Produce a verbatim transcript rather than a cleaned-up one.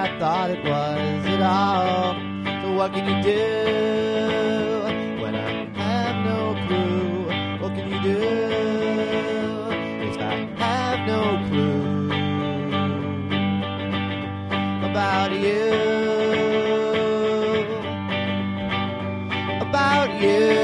I thought it was at all. So what can you do when I have no clue? What can you do? Yes, I have no clue about you, about you.